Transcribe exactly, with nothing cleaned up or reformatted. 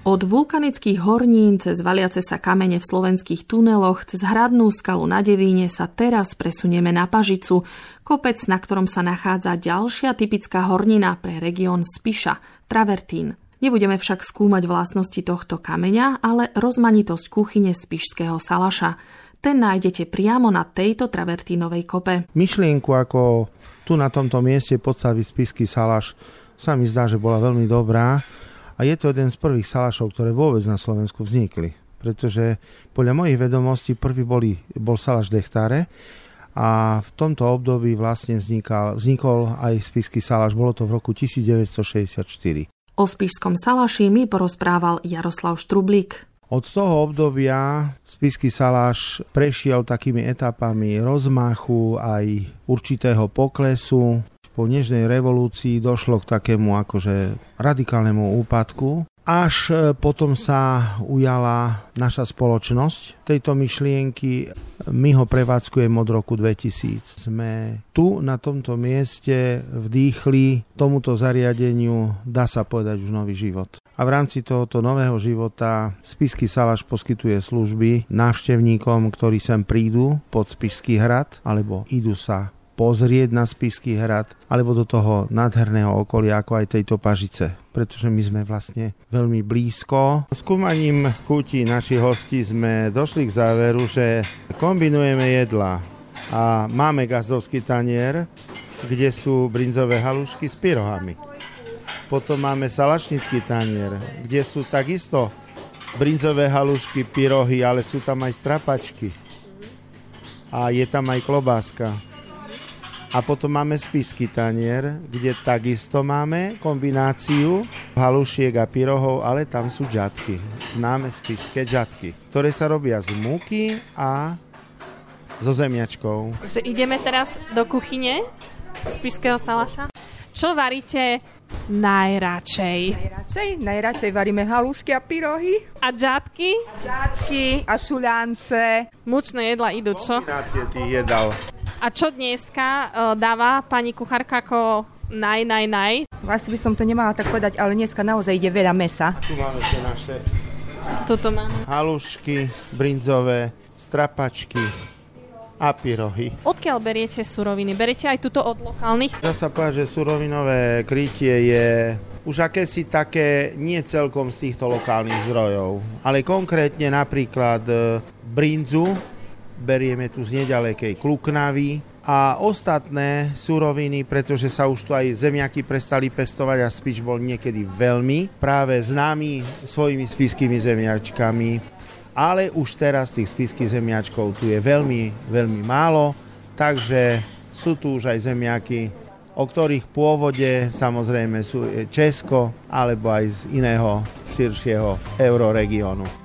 Od vulkanických hornín cez valiace sa kamene v slovenských tuneloch cez hradnú skalu na Devíne sa teraz presunieme na Pažicu, kopec, na ktorom sa nachádza ďalšia typická hornina pre región Spiša, travertín. Nebudeme však skúmať vlastnosti tohto kameňa, ale rozmanitosť kuchyne spišského salaša. Ten nájdete priamo na tejto travertínovej kope. Myšlienku, ako tu na tomto mieste podstaviť spišský salaš, sa mi zdá, že bola veľmi dobrá. A je to jeden z prvých salašov, ktoré vôbec na Slovensku vznikli. Pretože podľa mojich vedomostí prvý boli, bol salaš Dechtáre a v tomto období vlastne vznikal, vznikol aj spišský salaš. Bolo to v roku devätnásťstošesťdesiatštyri. O spišskom salaši mi porozprával Jaroslav Štrublík. Od toho obdobia spišský salaš prešiel takými etapami rozmachu aj určitého poklesu. Po nežnej revolúcii došlo k takému akože radikálnemu úpadku. Až potom sa ujala naša spoločnosť tejto myšlienky. My ho prevádzkujeme od roku dvetisíc. Sme tu na tomto mieste vdýchli tomuto zariadeniu, dá sa povedať, už nový život. A v rámci tohoto nového života spišský salaš poskytuje služby návštevníkom, ktorí sem prídu pod Spišský hrad, alebo idú sa pozrieť na Spišský hrad, alebo do toho nádherného okolia, ako aj tejto Pažice. Pretože my sme vlastne veľmi blízko. Skúmaním chutí našich hostí sme došli k záveru, že kombinujeme jedla a máme gazdovský tanier, kde sú brinzové halušky s pyrohami. Potom máme salašnický tanier, kde sú takisto brinzové halušky, pyrohy, ale sú tam aj strapačky. A je tam aj klobáska. A potom máme spišský tanier, kde takisto máme kombináciu halušiek a pyrohov, ale tam sú džatky. Známe spišské džatky, ktoré sa robia z múky a so zemiačkou. Takže ideme teraz do kuchyne spišského salaša. Čo varíte najradšej? Najradšej? Najradšej varíme halušky a pyrohy. A džatky? Džatky a šuľance. Mučné jedla idú, čo? Kombinácie tých jedál. A čo dneska uh, dáva pani kuchárka ako naj, naj, naj? Asi by som to nemala tak povedať, ale dneska naozaj ide veľa mesa. Tu máme tie naše Toto máme. halušky, brinzové, strapačky a pyrohy. Odkiaľ beriete suroviny? Beriete aj tuto od lokálnych? Dá sa povedať, že surovinové krytie je už akési také nie celkom z týchto lokálnych zdrojov, ale konkrétne napríklad brinzu berieme tu z nedalekej Kluknavy a ostatné suroviny, pretože sa už tu aj zemiaky prestali pestovať a Spiš bol niekedy veľmi práve známy svojimi spišskými zemiačkami, ale už teraz tých spišských zemiačkov tu je veľmi, veľmi málo, takže sú tu už aj zemiaky, o ktorých pôvode samozrejme sú Česko alebo aj z iného širšieho euroregiónu.